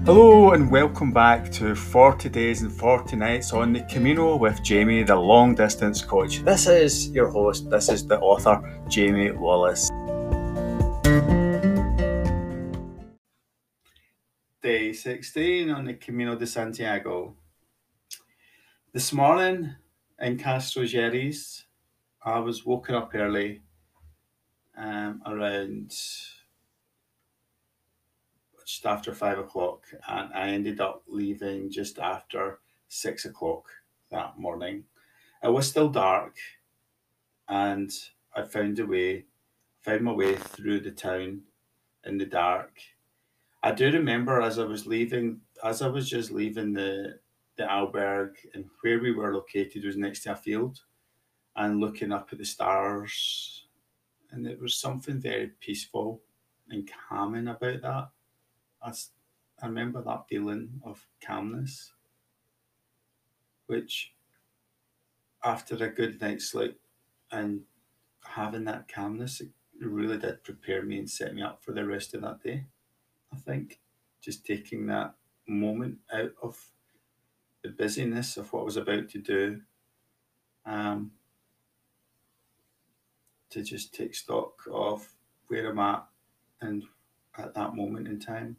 Hello and welcome back to 40 Days and 40 Nights on the Camino with Jamie, the long distance coach. This is your host, this is the author, Jamie Wallace. Day 16 on the Camino de Santiago. This morning in Castro Gerres, I was woken up early around just after 5 o'clock, and I ended up leaving just after 6 o'clock that morning. It was still dark, and I found my way through the town in the dark. I do remember as I was just leaving the albergue, and where we were located was next to a field, and looking up at the stars, and there was something very peaceful and calming about that. I remember that feeling of calmness, which after a good night's sleep and having that calmness, it really did prepare me and set me up for the rest of that day. I think just taking that moment out of the busyness of what I was about to do, um, to just take stock of where I'm at and at that moment in time.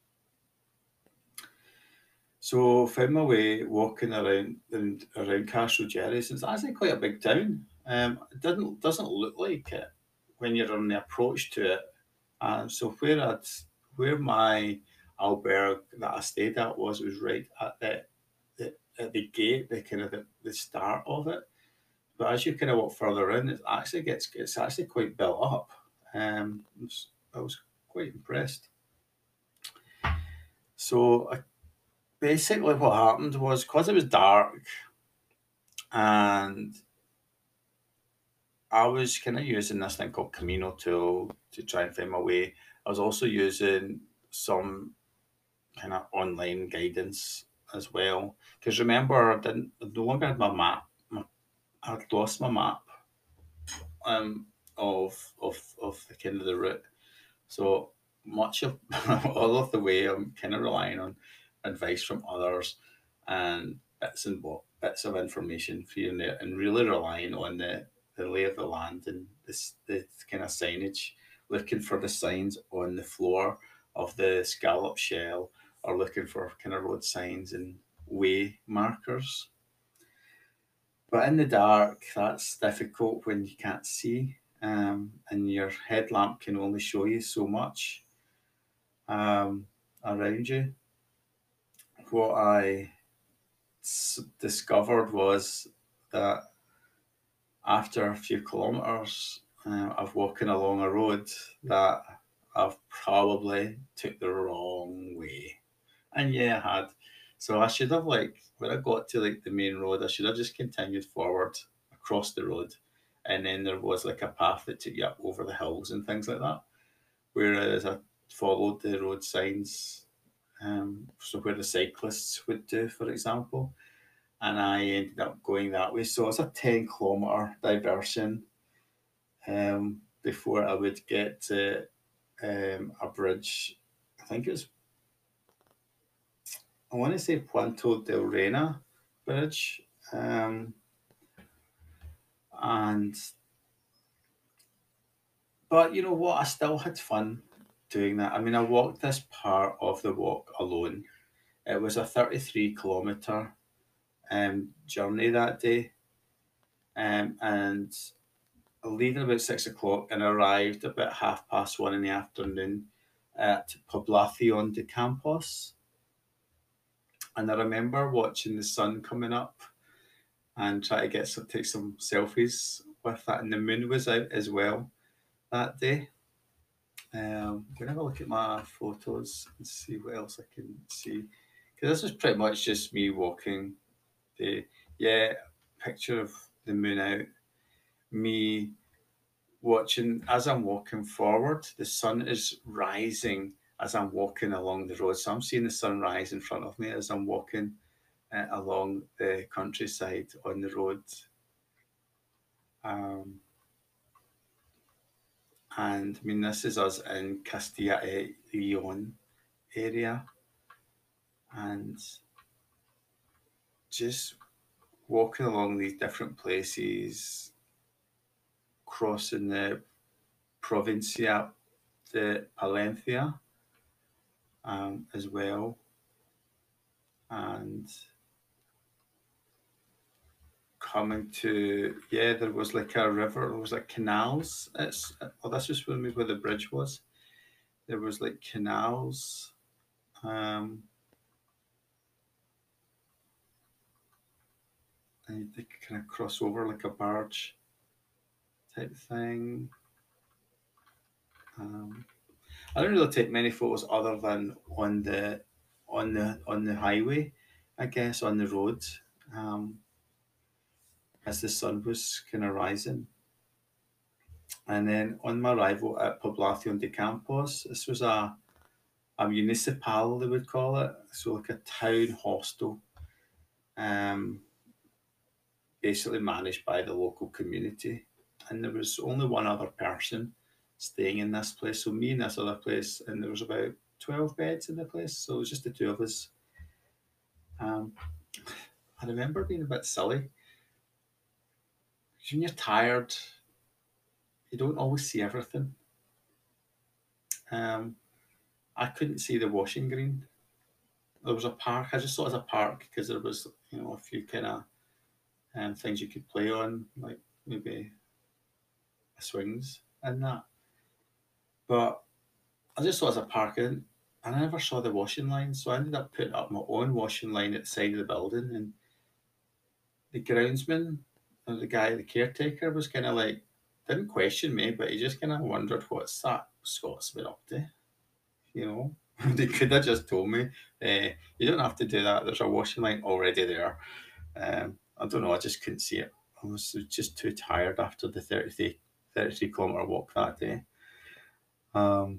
So found my way walking around Castro Gerres. It's actually quite a big town. It doesn't look like it when you're on the approach to it. So where my albergue that I stayed at was right at the gate, the kind of the start of it. But as you kind of walk further in, it's actually quite built up. I was quite impressed. So basically, what happened was because it was dark and I was kind of using this thing called Camino tool to try and find my way. I was also using some kind of online guidance as well. Because remember, I no longer had my map. I'd lost my map um, of the kind of the route. So much of all of the way, I'm kind of relying on advice from others and bits of information for you there, and really relying on the lay of the land and the kind of signage, looking for the signs on the floor of the scallop shell, or looking for kind of road signs and way markers. But in the dark, that's difficult when you can't see, and your headlamp can only show you so much around you. What I discovered was that after a few kilometres of walking along a road, that I've probably took the wrong way. And yeah, I had. So I should have, like, when I got to like the main road, I should have just continued forward across the road, and then there was like a path that took you up over the hills and things like that. Whereas I followed the road signs, so where the cyclists would do, for example, and I ended up going that way. So it's a 10-kilometre diversion before I would get to a bridge. I think it was, I want to say Puerto del Reina Bridge. And But you know what? I still had fun doing that. I mean, I walked this part of the walk alone. It was a 33-kilometre journey that day, and leaving about 6 o'clock and arrived about 1:30 in the afternoon at Poblacion de Campos. And I remember watching the sun coming up and try to take some selfies with that. And the moon was out as well that day. I'm gonna have a look at my photos and see what else I can see. Because this is pretty much just me walking. The Yeah, picture of the moon out. Me watching as I'm walking forward. The sun is rising as I'm walking along the road. So I'm seeing the sun rise in front of me as I'm walking along the countryside on the road. Um, and I mean, this is us in Castilla y Leon area. and just walking along these different places, crossing the Provincia de Palencia as well, and coming to, yeah, there was like a river, there was like canals. This was where the bridge was. There was like canals. Um, and they could kind of cross over like a barge type thing. Um, I don't really take many photos other than on the highway, I guess, on the road, um, as the sun was kind of rising. And then on my arrival at Poblacion de Campos, this was a municipal, they would call it, so like a town hostel, um, basically managed by the local community. And there was only one other person staying in this place, so me and this other place, and there was about 12 beds in the place, so it was just the two of us. Um, I remember being a bit silly because when you're tired, you don't always see everything. Um, I couldn't see the washing green. There was a park. I just saw it as a park because there was, a few kind of things you could play on, like maybe swings and that. But I just saw it as a park, and I never saw the washing line, so I ended up putting up my own washing line at the side of the building. And the groundsman, or the guy, the caretaker, was kind of like, didn't question me, but he just kind of wondered what's that Scots been up to, you know. They could have just told me, you don't have to do that. There's a washing line already there. I don't know. I just couldn't see it. I was just too tired after the 33 kilometer walk that day. Um,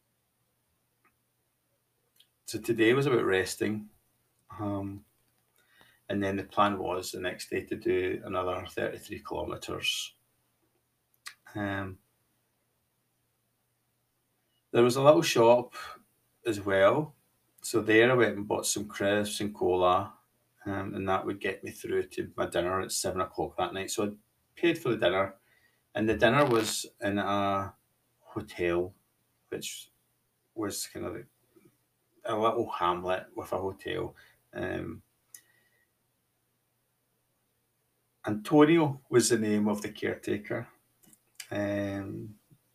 so today was about resting. Um, and then the plan was the next day to do another 33 kilometres. Um, there was a little shop as well. So there I went and bought some crisps and cola, and that would get me through to my dinner at 7 o'clock that night. So I paid for the dinner, and the dinner was in a hotel, which was kind of like a little hamlet with a hotel. Um, Antonio was the name of the caretaker. Um,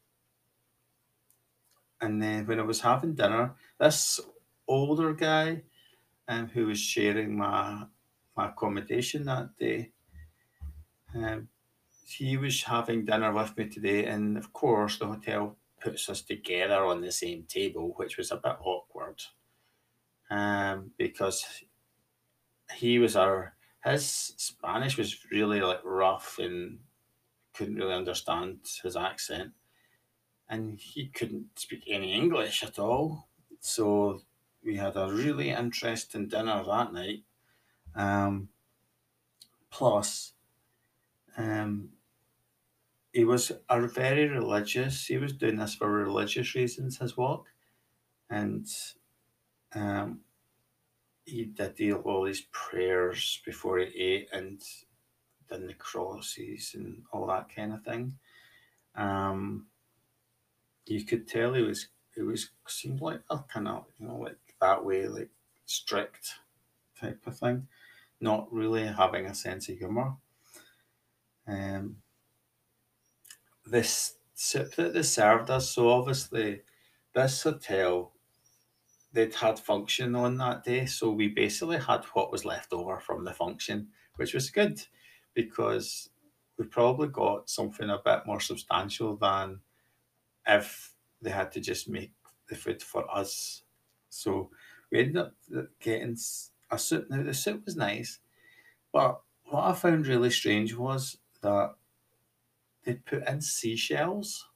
and then when I was having dinner, this older guy who was sharing my accommodation that day, um, he was having dinner with me today, and of course the hotel puts us together on the same table, which was a bit awkward, because he was our his Spanish was really like rough and couldn't really understand his accent, and he couldn't speak any English at all. So we had a really interesting dinner that night. Um, plus, um, he was a very religious. He was doing this for religious reasons. His walk, and um, he did all these prayers before he ate, and done the crosses and all that kind of thing. Um, you could tell he was seemed like a kind of like that way, like strict type of thing, not really having a sense of humor. Um, this soup that they served us, so obviously this hotel they'd had function on that day, so we basically had what was left over from the function, which was good because we probably got something a bit more substantial than if they had to just make the food for us. So we ended up getting a soup. Now the soup was nice, but what I found really strange was that they'd put in seashells.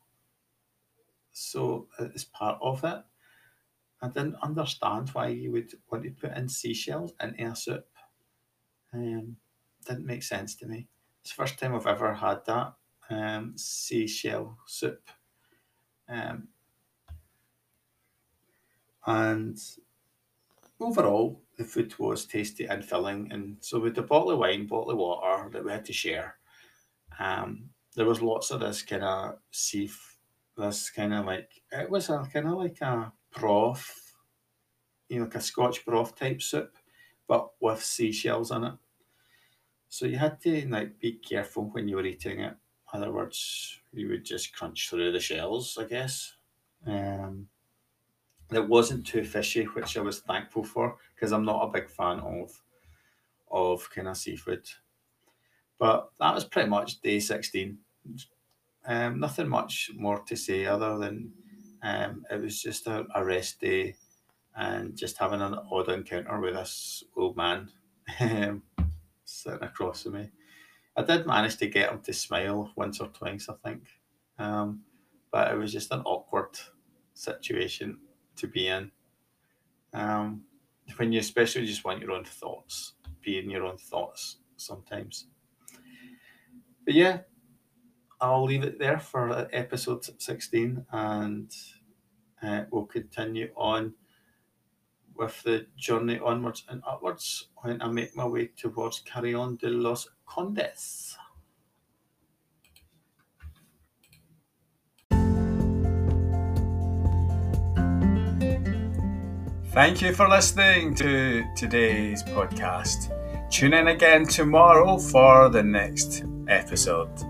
So as part of it, I didn't understand why you would want to put in seashells into a soup. Um, didn't make sense to me. It's the first time I've ever had that seashell soup. Um, and overall, the food was tasty and filling. And so with the bottle of wine, bottle of water that we had to share, there was lots of this kind of this kind of like, it was a kind of like a broth, like a Scotch broth type soup, but with seashells in it. So you had to like be careful when you were eating it. In other words, you would just crunch through the shells, I guess. Um, it wasn't too fishy, which I was thankful for because I'm not a big fan of kind of seafood. But that was pretty much day 16. Nothing much more to say other than it was just a rest day and just having an odd encounter with this old man um, sitting across from me. I did manage to get him to smile once or twice, I think. Um, but it was just an awkward situation to be in. Um, when you especially just want your own thoughts, be in your own thoughts sometimes. But yeah, I'll leave it there for episode 16 and we'll continue on with the journey onwards and upwards when I make my way towards Carrion de los Condes. Thank you for listening to today's podcast. Tune in again tomorrow for the next episode.